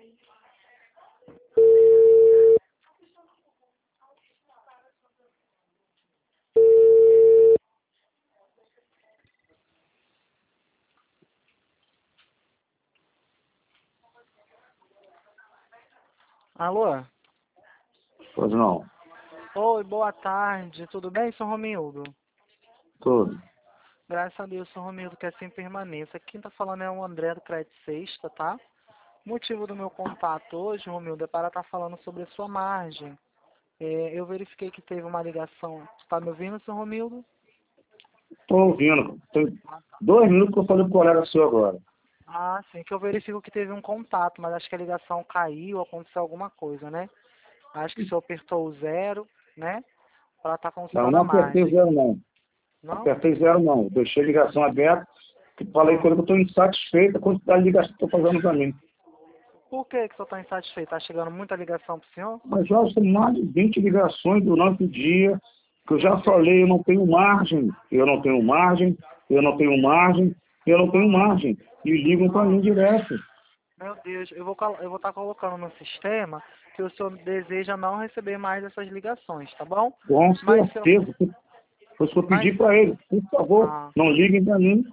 Alô? Pois não. Oi, boa tarde. Tudo bem, Sr. Romildo? Tudo. Graças a Deus, Sr. Romildo, que assim permaneça. Quem tá falando é o André do Crédito Sexta, tá? O motivo do meu contato hoje, Romildo, é para estar falando sobre a sua margem. Eu verifiquei que teve uma ligação. Tá me ouvindo, Sr. Romildo? Estou ouvindo. Tem 2 minutos que eu falei pro colega seu agora. Ah, sim, que eu verifico que teve um contato, mas acho que a ligação caiu, aconteceu alguma coisa, né? Acho que o senhor apertou o 0, né? Para estar Não, consultando não a apertei margem. zero, não. Não? Apertei zero, não. Deixei a ligação aberta. Que falei com ele que eu estou insatisfeito com a quantidade de ligação que estou fazendo para mim. Por que que o senhor está insatisfeito? Está chegando muita ligação para o senhor? Mas já são mais de 20 ligações durante o dia, que eu já falei, eu não tenho margem, eu não tenho margem, eu não tenho margem, eu não tenho margem. E ligam para mim direto. Meu Deus, eu vou estar colocando no sistema que o senhor deseja não receber mais essas ligações, tá bom? Com Mas se eu, certeza. Foi isso que eu mas, pedi para ele. Por favor, ah, não liguem para mim.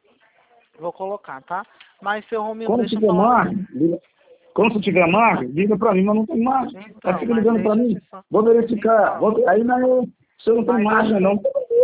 vou colocar, tá? Mas, seu Romildo, Quando deixa eu tiver falar uma... margem, quando você tiver margem, liga para mim, mas não tem margem. Aí Então, fica mas ligando para deixa eu mim. te falar. Vou verificar. Então, Aí não, você não tem mas margem, não.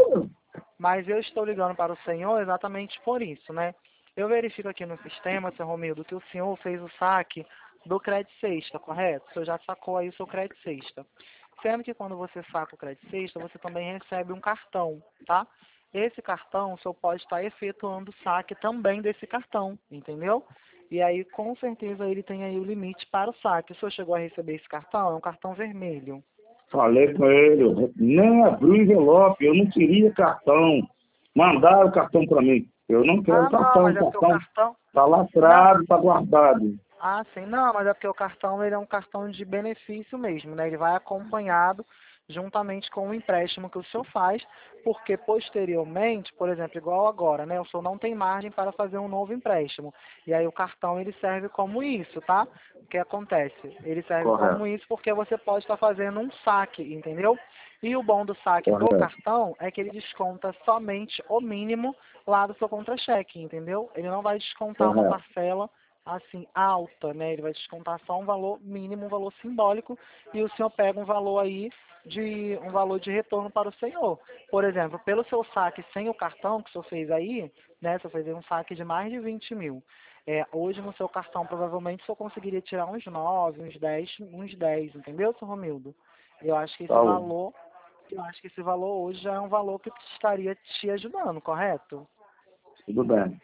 mas eu estou ligando para o senhor exatamente por isso, né? Eu verifico aqui no sistema, seu Romildo, que o senhor fez o saque do crédito sexta, correto? O senhor já sacou aí o seu crédito sexta. Sendo que quando você saca o crédito sexta, você também recebe um cartão, tá? Esse cartão, o senhor pode estar efetuando o saque também desse cartão, entendeu? E aí, com certeza, ele tem aí o limite para o saque. O senhor chegou a receber esse cartão? É um cartão vermelho. Falei com ele, nem abri o envelope, eu não queria cartão. Mandaram o cartão para mim. Eu não quero Ah, não, cartão, mas o é porque o cartão cartão... está Não, lacrado, está guardado. ah, sim. Não, mas é porque o cartão ele é um cartão de benefício mesmo, né? Ele vai acompanhado juntamente com o empréstimo que o senhor faz, porque posteriormente, por exemplo, igual agora, né? O senhor não tem margem para fazer um novo empréstimo. E aí o cartão ele serve como isso, tá? O que acontece? Ele serve Correto, como isso porque você pode estar fazendo um saque, entendeu? E o bom do saque do correto, cartão é que ele desconta somente o mínimo lá do seu contra-cheque, entendeu? Ele não vai descontar uma correto. parcela assim, alta, né? Ele vai descontar só um valor mínimo, um valor simbólico, e o senhor pega um valor aí um valor de retorno para o senhor. Por exemplo, pelo seu saque sem o cartão que o senhor fez aí, né? O senhor fez aí um saque de mais de 20 mil. Hoje no seu cartão provavelmente o senhor conseguiria tirar uns 9, uns 10, entendeu, senhor Romildo? Eu acho que esse Tá bom. valor, eu acho que esse valor hoje já é um valor que estaria te ajudando, correto? Tudo bem.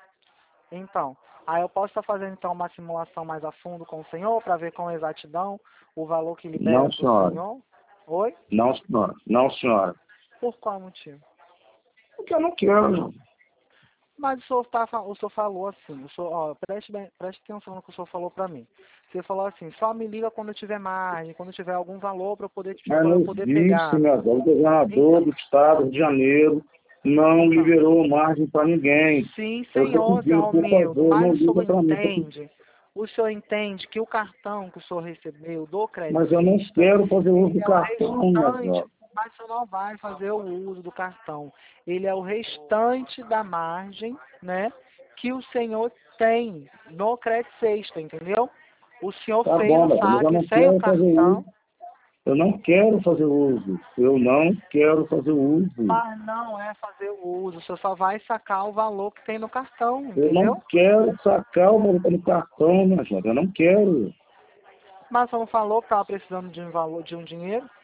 Então, aí eu posso estar fazendo então uma simulação mais a fundo com o senhor para ver com exatidão o valor que libera Não, para o senhora. senhor? Oi? Não, senhora. Não, senhora. Por qual motivo? Porque eu não quero. Mas o senhor falou assim, preste atenção no que o senhor falou para mim. Você falou assim, só me liga quando tiver margem, quando tiver algum valor Mas para não eu poder existe, pegar. meu Deus. O governador Então, do estado de Janeiro não então, liberou margem para ninguém. sim, Eu estou senhor, seu pedindo, por Romildo, favor, não mas liga para mim. o senhor entende que o cartão que o senhor recebeu do Crédito Mas eu não Sexta, quero fazer uso do ele é o cartão, minha restante, jovem. mas você não vai fazer o uso do cartão. Ele é o restante da margem, né, que o senhor tem no Crédito Sexta, entendeu? O senhor Tá fez bom, o mas eu saque não sem o quero fazer uso. cartão, Eu não quero fazer uso. Eu não quero fazer uso. mas não é fazer o uso. O senhor só vai sacar o valor que tem no cartão, Eu não entendeu? quero sacar o valor no cartão, minha jovem. Eu não quero. Mas você não falou que estava precisando de um valor, de um dinheiro?